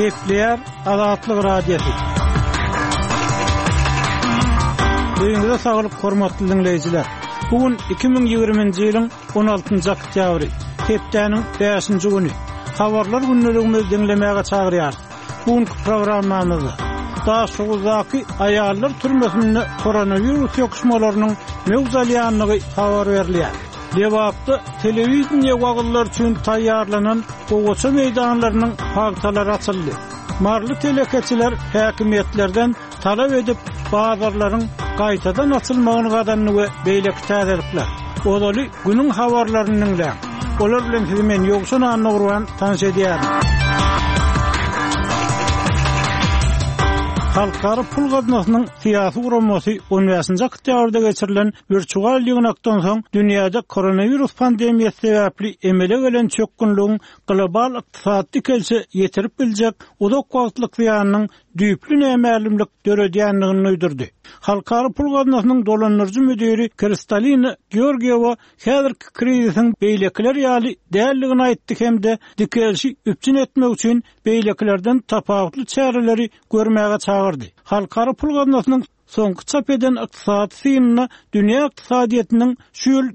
Kepler Azatlyk Radiosu. Duyuňyza saglyk hormatly dinleýijiler. Bugün 2020-nji ýylyň 16-njy oktýabry, hepdeniň 5-nji güni. Habarlar günneligimizi dinlemäge çagyrýar. Bugünkü programmamyzda Daşuguzdaki aýallar türmesinde koronavirus ýokuşmalarynyň mewzulyanlygy habar berilýär. Dewapda telewiziýa wagtlar üçin taýýarlanan gowaça meýdanlarynyň hagtalary açyldy. Marly telekeçiler häkimetlerden talap edip bazarlaryň gaýtadan açylmagyny gadanyny we beýleki täzelikler. Odaly günüň habarlaryny dinleýär. Olar bilen sizi men ýogşun anlagurwan tanış edýär. Halkara pul gaznasynyň syýasy guramasy 10-njy oktýabrda geçirilen virtual ýygnakdan soň dünýäde koronavirus pandemiýasy sebäpli emele gelen çökünlüğün global ykdysady kelçe ýetirip biljek uzak wagtlyk ýanyň düýpli nämälimlik döredýänligini öýdürdi. Halkara pul gaznasynyň dolanýarjy müdiri Kristalina Georgieva häzirki krizisiň beýlekler ýaly dälligini aýtdy hemde dikelşi üpçün etmek üçin beýleklerden tapawutly çäreleri görmäge çagyrdy. Halkara pul gaznasynyň soňky çap eden ykdysady synyna dünýä ykdysadyýetynyň şu ýyl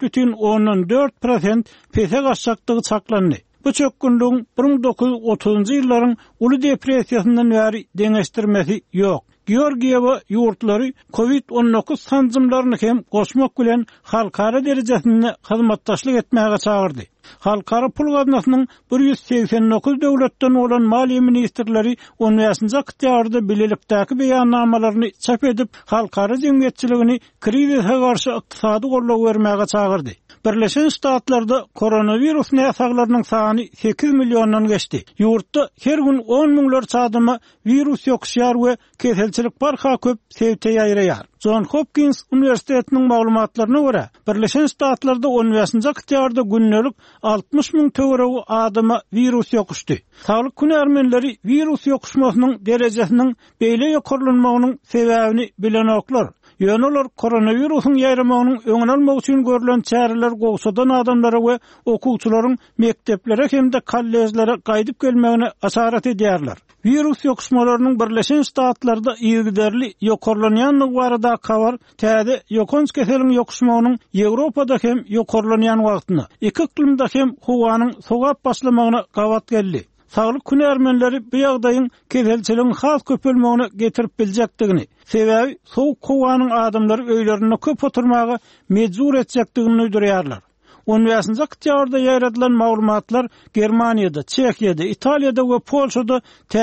4,4% pese gaçjakdygy çaklandy. Bu çökünlüğün 1930-njy ýyllaryň uly depressiýasyndan bäri deňeşdirmesi ýok. Georgieva ýurtlary COVID-19 sanjymlaryny hem goşmak bilen halkara derejesinde hyzmatdaşlyk etmäge çagyrdy. Halkara pul gaznasynyň 189 döwletden bolan maliýe ministrleri 10-njy oktýabrda bilelikdäki beýannamalaryny çap edip halkara jemgyýetçiligini krizise garşy ykdysady gollaw bermäge çagyrdy. Birleşen Ştatlarda koronavirus näsaglarynyň sany 8 milyondan geçdi. Ýurtda her gün 10 miňler çadyma virus ýokuşýar we keselçilik barha köp sebäpde ýaýraýar. John Hopkins Üniversitetiniň maglumatlaryna görä, Birleşen Ştatlarda 15-nji oktýabrda günnelik 60 000 töweregi adama virus ýokuşdy. Saglyk hünärmenleri virus ýokuşmasynyň derejesiniň beýle ýokurlanmagynyň sebäbini bilenoklar. Ýöneler koronavirusyň ýaýramagynyň öňüne almak üçin görülen çäreler gowsadan adamlara we okuwçylaryň mekteplere hemde kollejlere gaýdyp gelmegine asarat edýärler. Virus ýokuşmalarynyň Birleşen Ştatlarda ýygyderli ýokurlanýanlygy barada habar täze ýokunç keseliň ýokuşmagynyň Ýewropada hem ýokurlanýan wagtyny, iki iklimde hem howanyň sogap başlamagyna gawat geldi. Saglyk hünärmenleri bu ýagdaýyň keselçiligiň has köpelmegine getirip biljekdigini, sebäbi sowuk howanyň adamlary öýlerine köp oturmagy mejbur etjekdigini öýdürýärler. 15-nji oktýabrda ýaradylan maglumatlar Germaniýada, Çekiýada, Italiýada we Polşada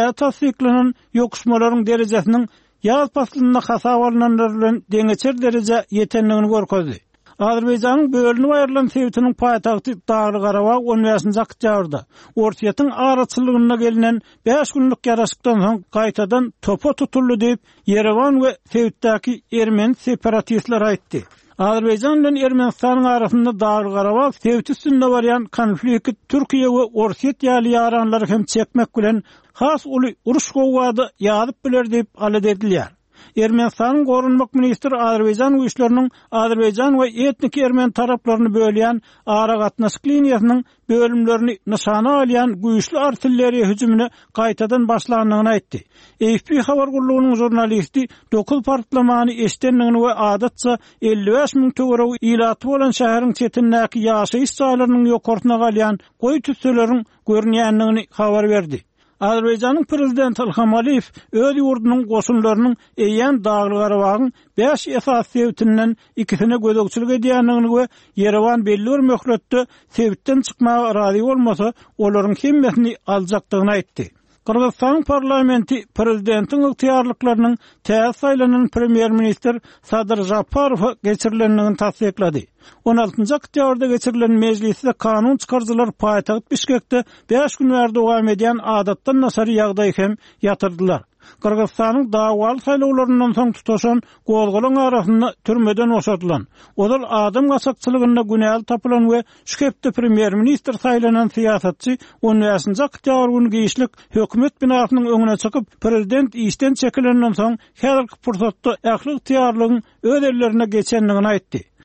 täze ýokuşmalaryň derejesiniň ýaz faslyna hasap alınanlar bilen deňeçer dereje ýetenligini görkezdi. Azerbaýjanyň bölünip aýrylan sebätiniň paýtagty Dagly Garabag 15-nji oktýabrda ortaýatyň araçylygyna gelinen 5 günlük ýaraşykdan soň gaýtadan topa tutuldy diýip Yerewan we sebätdäki ermeni separatistler aýtdy. Azerbaýjan bilen Ermenistanyň arasynda Dagly Garabag sebäti üstünde barýan konflikt Türkiýe we Orsiýet ýaly ýaranlary hem çekmek bilen has uly uruş gowady ýazyp biler diýip alad edilýär. Ermenistanyň gorunmak ministri Azerbaýjan güýçleriniň Azerbaýjan we etnik ermen taraplaryny bölýän ara gatnaşyk liniýasynyň bölümlerini nişana alýan güýçli artilleriýa hüjümüne gaýtadan başlandygyny aýtdy. AFP habar gurulunyň jurnalisti 9 partlamany eşdenligini we adatça 55 000 töweregi ilaty bolan şäheriň çetindäki ýaşaýyş jaýlarynyň ýokurtyna galýan goý tüsseleriň görnýänligini habar berdi. Azerbaýjanyň prezidenti Ilham Aliýew öz ýurdunyň goşunlarynyň eýen Dagly Garabagyň 5 esas sebätinden ikisine gözegçilik edýänligini we Yerewan belli bir möhletde sebätden çykmaga razy bolmasa olaryň hemmesini aljakdygyny aýtdy. Kırgızstan parlamenti prezidentiň ygtyarlyklarynyň täze saýlanan premier minister Sadyr Japarow geçirilenligini tasdiklady. 16-njy oktýabrda geçirilen mejlisde kanun çykarjylar paýtagyt Bişkekde 5 gün bäri dowam edýän adatdan nasary ýagdaý hem ýatyrdylar. Kırgızstanyň dawaly saýlawlaryndan soň tutaşan gowgalan arasynda türmeden boşadylan. Odal adam gaçakçylygyna günäl tapylan we şükepde premier minister saýlanan syýasatçy 10-njy oktýabr güni giýişlik hökümet binasynyň öňüne çykyp prezident işden çekilenden soň häzirki pursatda ähli ýygytyarlygyň öz ellerine geçenligini aýtdy.